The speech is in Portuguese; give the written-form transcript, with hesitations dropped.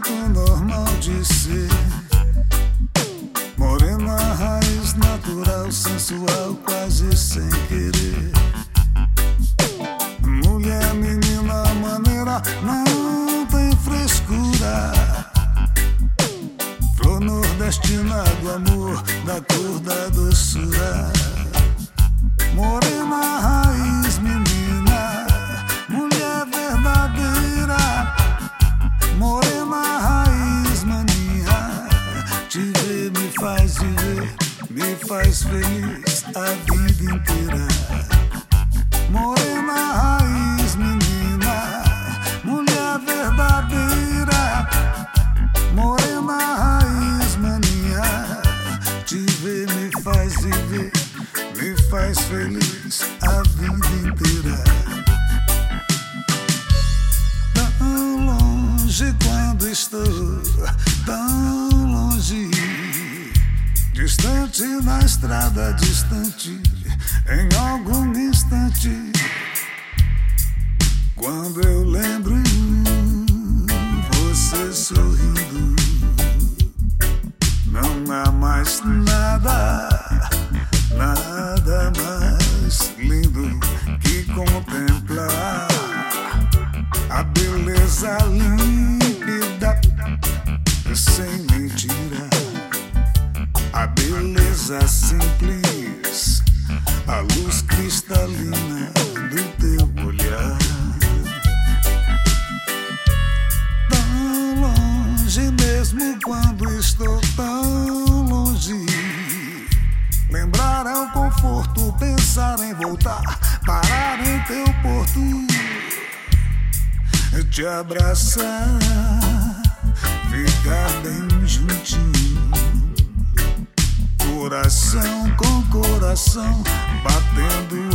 jeito normal de ser. Morena, raiz natural, sensual, quase sem querer. Mulher, menina, maneira, não tem frescura. Flor nordestina do amor, da cor da doçura. Morena, raiz, menina, mulher verdadeira. Morena, raiz, maninha, te ver me faz viver, me faz feliz a vida inteira. Morena, raiz, menina, mulher verdadeira. Morena, raiz, maninha, te ver me faz viver, me faz feliz a vida inteira. Tão longe quando estou, tão longe, distante na estrada, distante em algum instante. Quando eu lembro você sorrindo, não há mais nada, nada mais lindo que contemplar a beleza límpida, sem mentira, a beleza simples, a luz cristalina do teu olhar. Tão longe mesmo quando estou tão longe, lembrar é um conforto, pensar em voltar, parar em teu porto, te abraçar, ficar bem juntinho, coração com coração batendo